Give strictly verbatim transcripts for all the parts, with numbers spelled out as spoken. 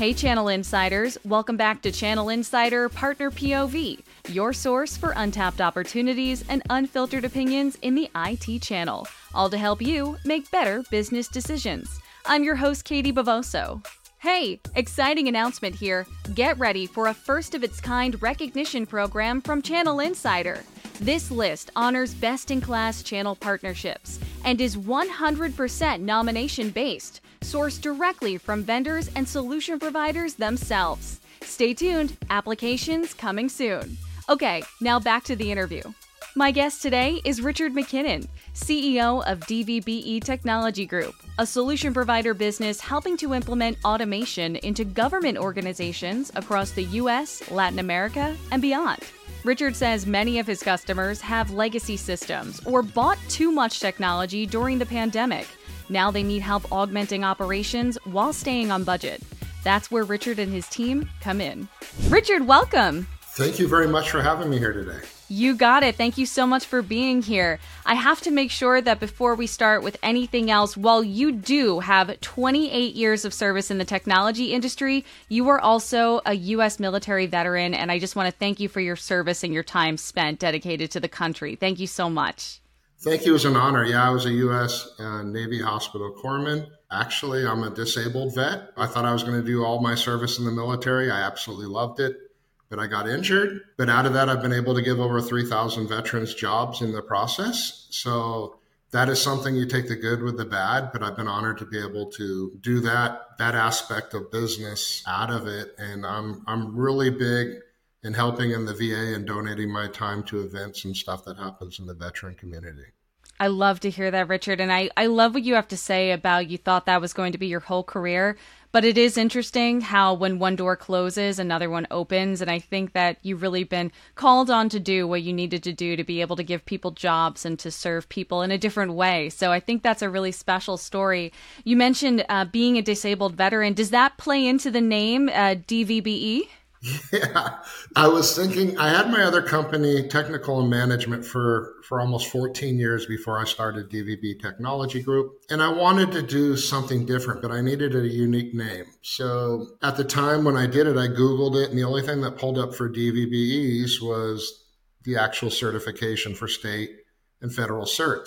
Hey Channel Insiders, welcome back to Channel Insider Partner P O V, your source for untapped opportunities and unfiltered opinions in the I T channel, all to help you make better business decisions. I'm your host, Katie Bavoso. Hey, exciting announcement here. Get ready for a first-of-its-kind recognition program from Channel Insider. This list honors best-in-class channel partnerships and is one hundred percent nomination-based, sourced directly from vendors and solution providers themselves. Stay tuned, applications coming soon. Okay, now back to the interview. My guest today is Richard McKinnon, C E O of D V B E Technology Group, a solution provider business helping to implement automation into government organizations across the U S, Latin America, and beyond. Richard says many of his customers have legacy systems or bought too much technology during the pandemic. Now they need help augmenting operations while staying on budget. That's where Richard and his team come in. Richard, welcome. Thank you very much for having me here today. You got it. Thank you so much for being here. I have to make sure that before we start with anything else, while you do have twenty-eight years of service in the technology industry, you are also a U S military veteran, and I just want to thank you for your service and your time spent dedicated to the country. Thank you so much. Thank you. It was an honor. Yeah, I was a U S uh, Navy hospital corpsman. Actually, I'm a disabled vet. I thought I was going to do all my service in the military. I absolutely loved it. But I got injured. But out of that, I've been able to give over three thousand veterans jobs in the process. So that is something you take the good with the bad. But I've been honored to be able to do that, that aspect of business out of it. And I'm I'm really big in helping in the V A and donating my time to events and stuff that happens in the veteran community. I love to hear that, Richard. And I, I love what you have to say about you thought that was going to be your whole career. But it is interesting how when one door closes, another one opens. And I think that you've really been called on to do what you needed to do to be able to give people jobs and to serve people in a different way. So I think that's a really special story. You mentioned uh, being a disabled veteran. Does that play into the name uh, D V B E? Yeah, I was thinking, I had my other company, Technical and Management, for, for almost fourteen years before I started D V B Technology Group. And I wanted to do something different, but I needed a unique name. So at the time when I did it, I Googled it, and the only thing that pulled up for D V B Es was the actual certification for state and federal certs.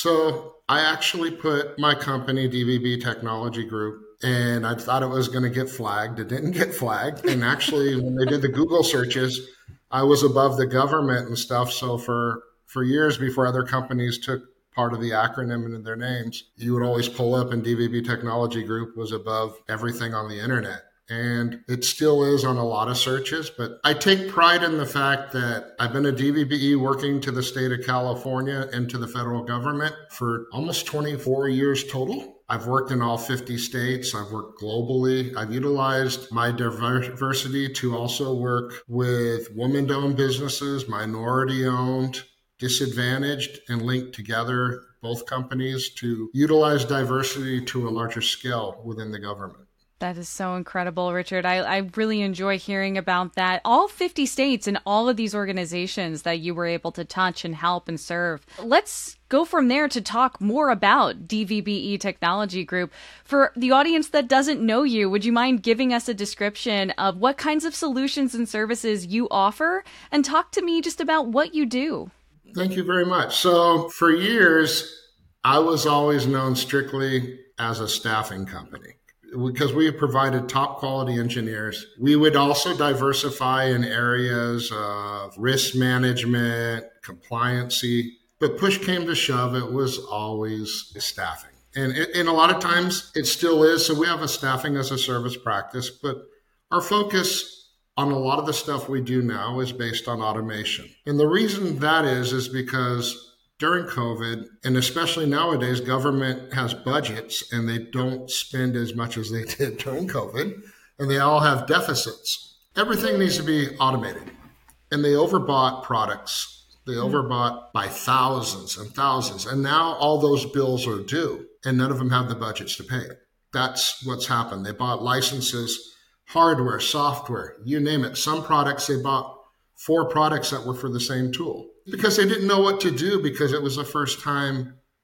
So I actually put my company, D V B Technology Group, and I thought it was going to get flagged. It didn't get flagged. And actually, when they did the Google searches, I was above the government and stuff. So for, for years before other companies took part of the acronym into their names, you would always pull up and D V B Technology Group was above everything on the internet. And it still is on a lot of searches, but I take pride in the fact that I've been a D V B E working to the state of California and to the federal government for almost twenty-four years total. I've worked in all fifty states. I've worked globally. I've utilized my diversity to also work with woman-owned businesses, minority-owned, disadvantaged, and linked together both companies to utilize diversity to a larger scale within the government. That is so incredible, Richard. I, I really enjoy hearing about that. All fifty states and all of these organizations that you were able to touch and help and serve. Let's go from there to talk more about D V B E Technology Group. For the audience that doesn't know you, would you mind giving us a description of what kinds of solutions and services you offer? And talk to me just about what you do. Thank you very much. So for years, I was always known strictly as a staffing company, because we provided top quality engineers. We would also diversify in areas of risk management, compliancy, but push came to shove, it was always staffing. And, and a lot of times it still is. So we have a staffing as a service practice, but our focus on a lot of the stuff we do now is based on automation. And the reason that is, is because during COVID, and especially nowadays, government has budgets and they don't spend as much as they did during COVID, and they all have deficits. Everything needs to be automated. And they overbought products. They overbought by thousands and thousands. And now all those bills are due, and none of them have the budgets to pay it. That's what's happened. They bought licenses, hardware, software, you name it. Some products, they bought four products that were for the same tool, because they didn't know what to do, because it was the first time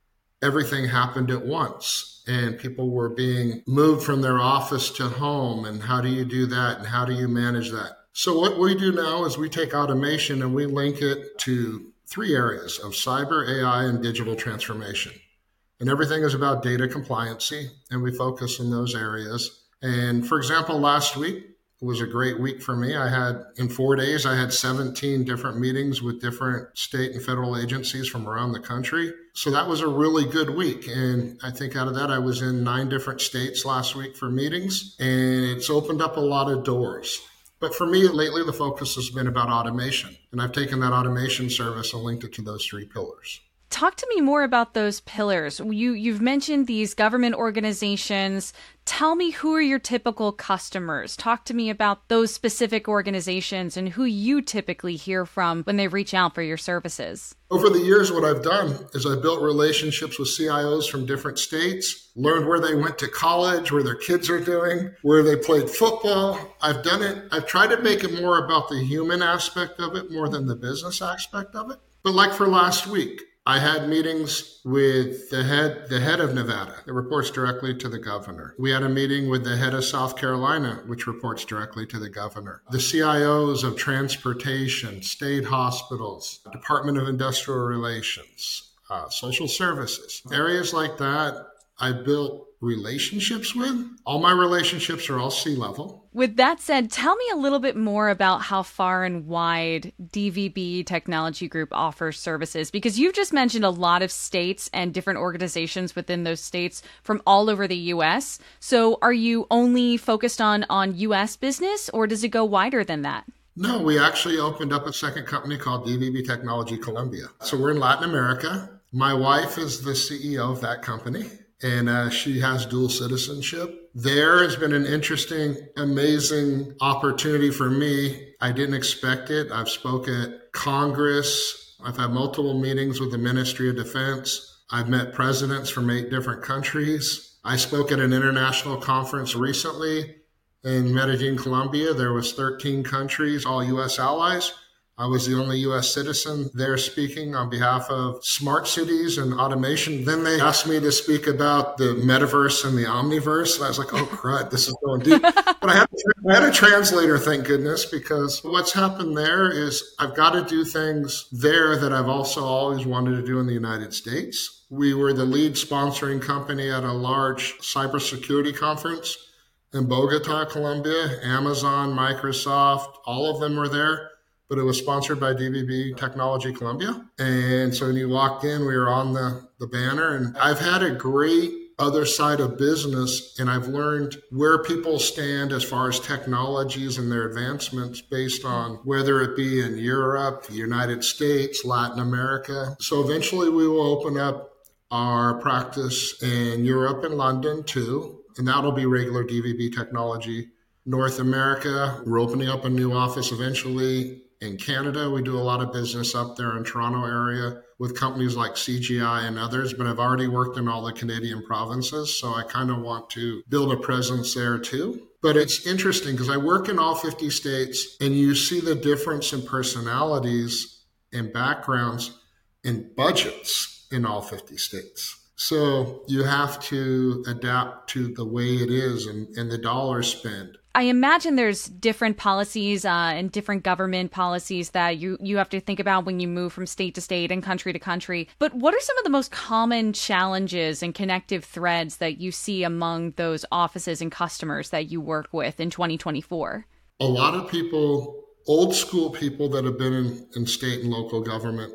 everything happened at once and people were being moved from their office to home. And how do you do that? And how do you manage that? So what we do now is we take automation and we link it to three areas of cyber, A I, and digital transformation. And everything is about data compliancy, and we focus in those areas. And for example, last week was a great week for me. I had, in four days, I had seventeen different meetings with different state and federal agencies from around the country. So that was a really good week. And I think out of that, I was in nine different states last week for meetings, and it's opened up a lot of doors. But for me, lately, the focus has been about automation. And I've taken that automation service and linked it to those three pillars. Talk to me more about those pillars. You, you've mentioned these government organizations. Tell me, who are your typical customers? Talk to me about those specific organizations and who you typically hear from when they reach out for your services. Over the years, what I've done is I've built relationships with C I Os from different states, learned where they went to college, where their kids are doing, where they played football. I've done it. I've tried to make it more about the human aspect of it more than the business aspect of it. But like for last week, I had meetings with the head, the head of Nevada, that reports directly to the governor. We had a meeting with the head of South Carolina, which reports directly to the governor. The C I Os of transportation, state hospitals, Department of Industrial Relations, uh, social services, areas like that. I built relationships with. All my relationships are all C-level. With that said, tell me a little bit more about how far and wide D V B Technology Group offers services, because you've just mentioned a lot of states and different organizations within those states from all over the U S. So are you only focused on, on U S business, or does it go wider than that? No, we actually opened up a second company called D V B Technology Colombia. So we're in Latin America. My wife is the C E O of that company, and uh, she has dual citizenship. There has been an interesting, amazing opportunity for me. I didn't expect it. I've spoken at Congress. I've had multiple meetings with the Ministry of Defense. I've met presidents from eight different countries. I spoke at an international conference recently in Medellin, Colombia. There was thirteen countries, all U S allies. I was the only U S citizen there speaking on behalf of smart cities and automation. Then they asked me to speak about the metaverse and the omniverse. And I was like, oh, crud, this is going deep. But I had, I had a translator, thank goodness, because what's happened there is I've got to do things there that I've also always wanted to do in the United States. We were the lead sponsoring company at a large cybersecurity conference in Bogota, Colombia. Amazon, Microsoft, all of them were there. But it was sponsored by D V B Technology Colombia. And so when you walked in, we were on the, the banner. And I've had a great other side of business, and I've learned where people stand as far as technologies and their advancements based on whether it be in Europe, the United States, Latin America. So eventually we will open up our practice in Europe and London too, and that'll be regular D V B Technology. North America, we're opening up a new office eventually. In Canada, we do a lot of business up there in Toronto area with companies like C G I and others, but I've already worked in all the Canadian provinces, so I kind of want to build a presence there too. But it's interesting because I work in all fifty states, and you see the difference in personalities and backgrounds and budgets in all fifty states. So you have to adapt to the way it is and, and the dollar spend. I imagine there's different policies uh, and different government policies that you, you have to think about when you move from state to state and country to country. But what are some of the most common challenges and connective threads that you see among those offices and customers that you work with in twenty twenty-four? A lot of people, old school people that have been in, in state and local government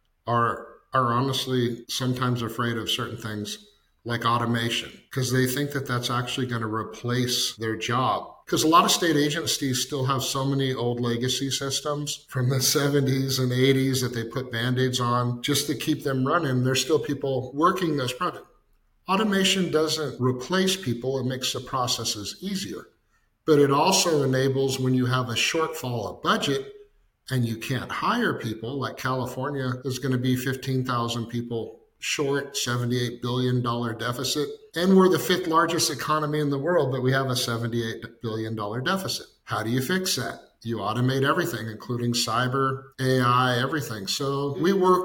are are honestly sometimes afraid of certain things like automation because they think that that's actually going to replace their job. Because a lot of state agencies still have so many old legacy systems from the seventies and eighties that they put Band-Aids on just to keep them running. There's still people working those projects. Automation doesn't replace people. It makes the processes easier. But it also enables when you have a shortfall of budget and you can't hire people, like California is going to be fifteen thousand people short, seventy-eight billion dollars deficit. And we're the fifth largest economy in the world, but we have a seventy-eight billion dollars deficit. How do you fix that? You automate everything, including cyber, A I, everything. So we work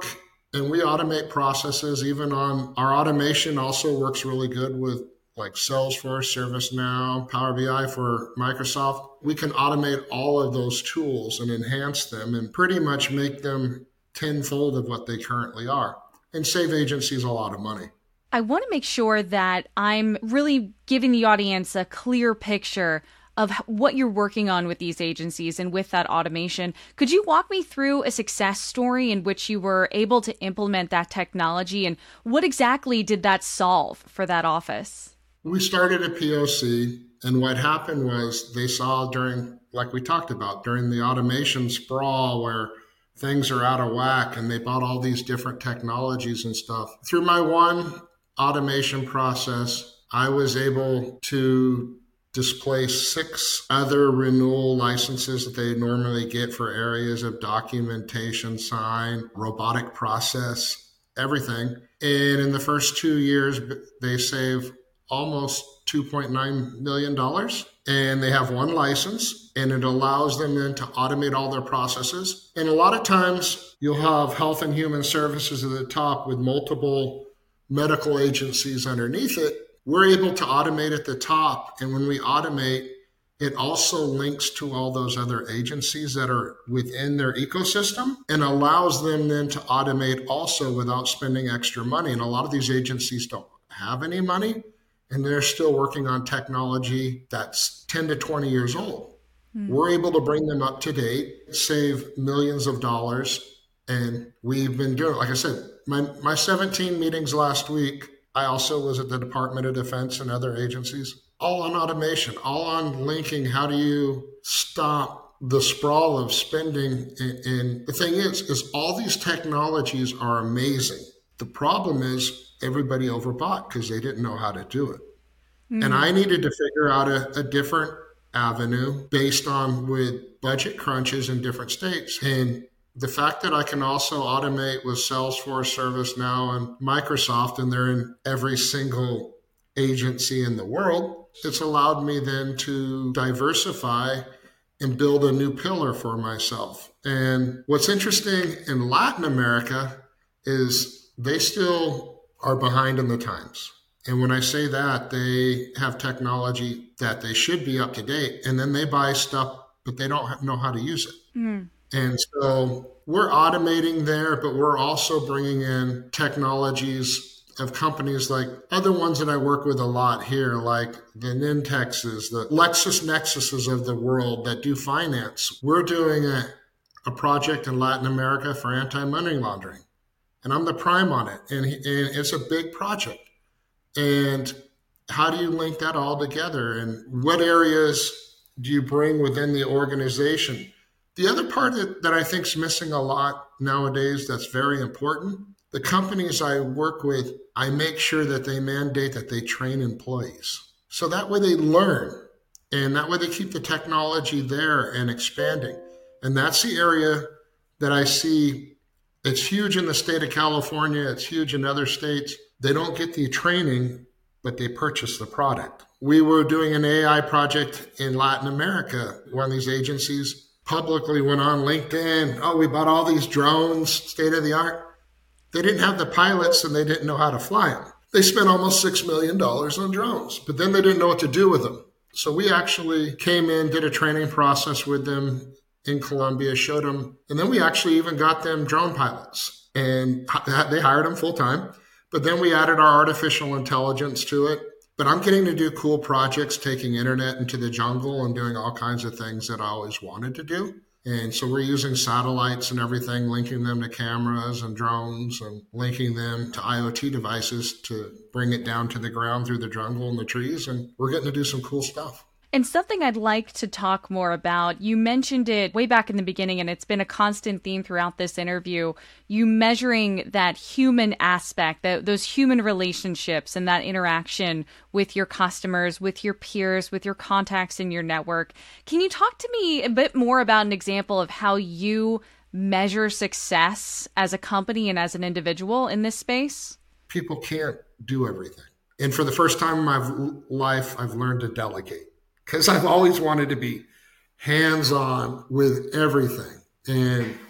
And we automate processes. Even on our automation also works really good with like Salesforce, ServiceNow, Power B I for Microsoft. We can automate all of those tools and enhance them and pretty much make them tenfold of what they currently are and save agencies a lot of money. I want to make sure that I'm really giving the audience a clear picture of what you're working on with these agencies and with that automation. Could you walk me through a success story in which you were able to implement that technology, and what exactly did that solve for that office? We started a P O C, and what happened was they saw during, like we talked about, during the automation sprawl where things are out of whack, and they bought all these different technologies and stuff. Through my one automation process, I was able to displace six other renewal licenses that they normally get for areas of documentation, sign, robotic process, everything. And in the first two years, they save almost two point nine million dollars. And they have one license, and it allows them then to automate all their processes. And a lot of times you'll have Health and Human Services at the top with multiple medical agencies underneath it. We're able to automate at the top. And when we automate, it also links to all those other agencies that are within their ecosystem and allows them then to automate also without spending extra money. And a lot of these agencies don't have any money, and they're still working on technology that's ten to twenty years old. Mm. We're able to bring them up to date, save millions of dollars. And we've been doing, like I said, my, my seventeen meetings last week, I also was at the Department of Defense and other agencies, all on automation, all on linking. How do you stop the sprawl of spending? And, and the thing is, is all these technologies are amazing. The problem is everybody overbought because they didn't know how to do it. Mm. And I needed to figure out a, a different avenue based on with budget crunches in different states. And the fact that I can also automate with Salesforce, ServiceNow, and Microsoft, and they're in every single agency in the world, it's allowed me then to diversify and build a new pillar for myself. And what's interesting in Latin America is they still are behind in the times. And when I say that, they have technology that they should be up to date, and then they buy stuff, but they don't know how to use it. Mm. And so we're automating there, but we're also bringing in technologies of companies like other ones that I work with a lot here, like the Nintexes, the LexisNexuses of the world that do finance. We're doing a, a project in Latin America for anti-money laundering, and I'm the prime on it. And, and it's a big project. And how do you link that all together? And what areas do you bring within the organization? The other part that, that I think is missing a lot nowadays that's very important, the companies I work with, I make sure that they mandate that they train employees. So that way they learn, and that way they keep the technology there and expanding. And that's the area that I see. It's huge in the state of California. It's huge in other states. They don't get the training, but they purchase the product. We were doing an A I project in Latin America. One of these agencies publicly went on LinkedIn, oh, we bought all these drones, state of the art. They didn't have the pilots, and they didn't know how to fly them. They spent almost six million dollars on drones, but then they didn't know what to do with them. So we actually came in, did a training process with them in Colombia, showed them, and then we actually even got them drone pilots, and they hired them full time. But then we added our artificial intelligence to it. But I'm getting to do cool projects, taking internet into the jungle and doing all kinds of things that I always wanted to do. And so we're using satellites and everything, linking them to cameras and drones and linking them to IoT devices to bring it down to the ground through the jungle and the trees. And we're getting to do some cool stuff. And something I'd like to talk more about, you mentioned it way back in the beginning, and it's been a constant theme throughout this interview, you measuring that human aspect, that, those human relationships and that interaction with your customers, with your peers, with your contacts in your network. Can you talk to me a bit more about an example of how you measure success as a company and as an individual in this space? People can't do everything. And for the first time in my life, I've learned to delegate. Because I've always wanted to be hands-on with everything. And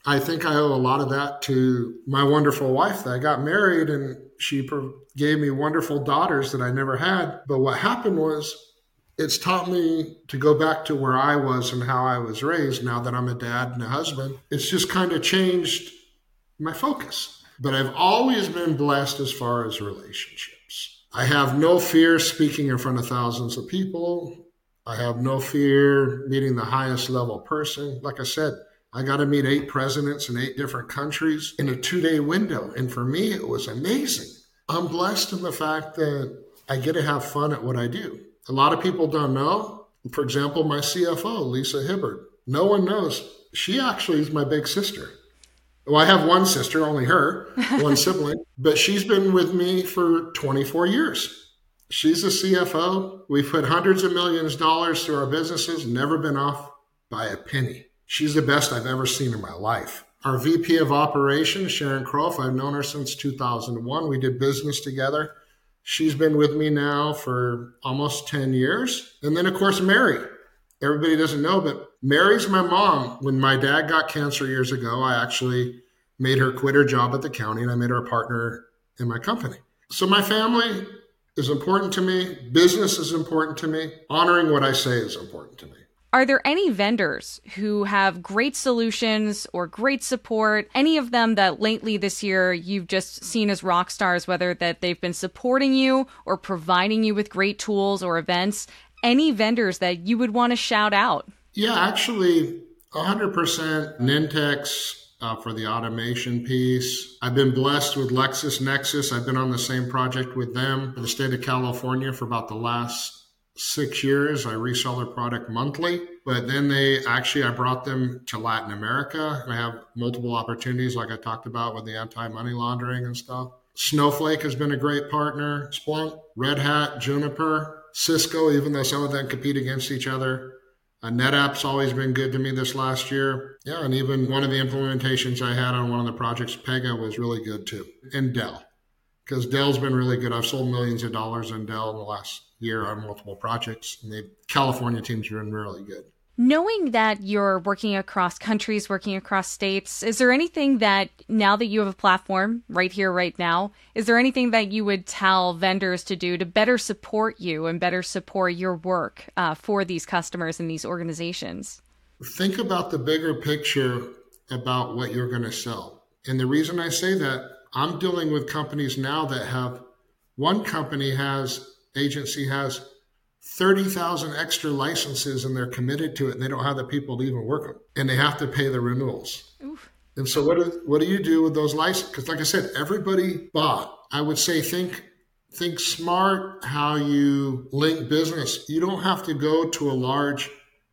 I think I owe a lot of that to my wonderful wife that I got married, and she gave me wonderful daughters that I never had. But what happened was it's taught me to go back to where I was and how I was raised. Now that I'm a dad and a husband, it's just kind of changed my focus. But I've always been blessed as far as relationships. I have no fear speaking in front of thousands of people. I have no fear meeting the highest level person. Like I said, I got to meet eight presidents in eight different countries in a two-day window. And for me, it was amazing. I'm blessed in the fact that I get to have fun at what I do. A lot of people don't know. For example, my C F O, Lisa Hibbard. No one knows. She actually is my big sister. Well, I have one sister, only her, one sibling, but she's been with me for twenty-four years. She's the C F O. We've put hundreds of millions of dollars through our businesses, never been off by a penny. She's the best I've ever seen in my life. Our V P of Operations, Sharon Croft, I've known her since two thousand one. We did business together. She's been with me now for almost ten years. And then, of course, Mary. Everybody doesn't know, but Mary's my mom. When my dad got cancer years ago, I actually made her quit her job at the county, and I made her a partner in my company. So my family is important to me. Business is important to me. Honoring what I say is important to me. Are there any vendors who have great solutions or great support, any of them that lately this year you've just seen as rock stars, whether that they've been supporting you or providing you with great tools or events? Any vendors that you would want to shout out? Yeah, actually, one hundred percent Nintex uh, for the automation piece. I've been blessed with LexisNexis. I've been on the same project with them in the state of California for about the last six years. I resell their product monthly, but then they actually, I brought them to Latin America. I have multiple opportunities like I talked about with the anti-money laundering and stuff. Snowflake has been a great partner. Splunk, Red Hat, Juniper, Cisco, even though some of them compete against each other. Uh, NetApp's always been good to me this last year. Yeah, and even one of the implementations I had on one of the projects, Pega, was really good too. And Dell, because Dell's been really good. I've sold millions of dollars in Dell in the last year on multiple projects, and the California teams have been really good. Knowing that you're working across countries, working across states, is there anything that, now that you have a platform right here, right now, is there anything that you would tell vendors to do to better support you and better support your work uh, for these customers and these organizations? Think about the bigger picture about what you're going to sell. And the reason I say that, I'm dealing with companies now that have, one company has, agency has thirty thousand extra licenses and they're committed to it and they don't have the people to even work them. And they have to pay the renewals. Oof. And so what do, what do you do with those licenses? Because like I said, everybody bought. I would say think think smart how you link business. You don't have to go to a large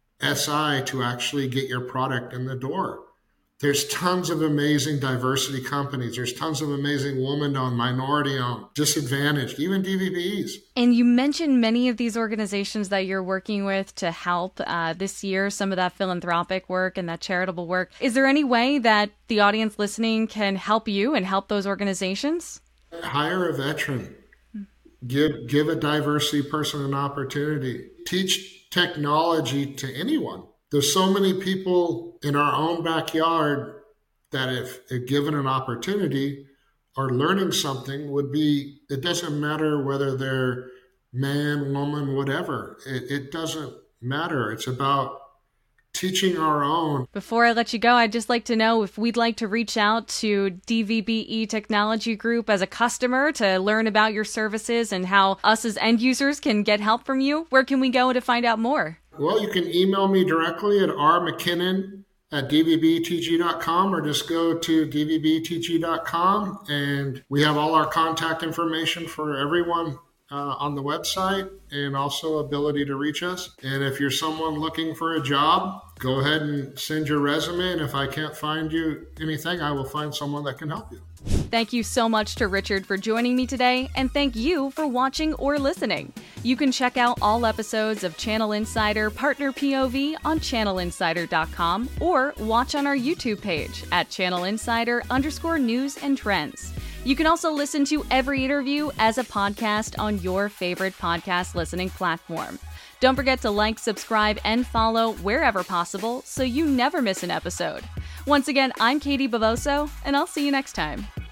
S I to actually get your product in the door. There's tons of amazing diversity companies. There's tons of amazing woman-owned, minority-owned, disadvantaged, even D V B Es. And you mentioned many of these organizations that you're working with to help uh, this year, some of that philanthropic work and that charitable work. Is there any way that the audience listening can help you and help those organizations? Hire a veteran. Give, give a diversity person an opportunity. Teach technology to anyone. There's so many people in our own backyard that if, if given an opportunity or learning something would be, it doesn't matter whether they're man, woman, whatever. It, it doesn't matter. It's about teaching our own. Before I let you go, I'd just like to know if we'd like to reach out to D V B E Technology Group as a customer to learn about your services and how us as end users can get help from you. Where can we go to find out more? Well, you can email me directly at r mckinnon at d v b t g dot com or just go to d v b t g dot com and we have all our contact information for everyone uh, on the website and also ability to reach us. And if you're someone looking for a job, go ahead and send your resume. And if I can't find you anything, I will find someone that can help you. Thank you so much to Richard for joining me today, and thank you for watching or listening. You can check out all episodes of Channel Insider Partner P O V on channel insider dot com or watch on our YouTube page at Channel Insider underscore news and trends. You can also listen to every interview as a podcast on your favorite podcast listening platform. Don't forget to like, subscribe, and follow wherever possible so you never miss an episode. Once again, I'm Katie Bavoso, and I'll see you next time.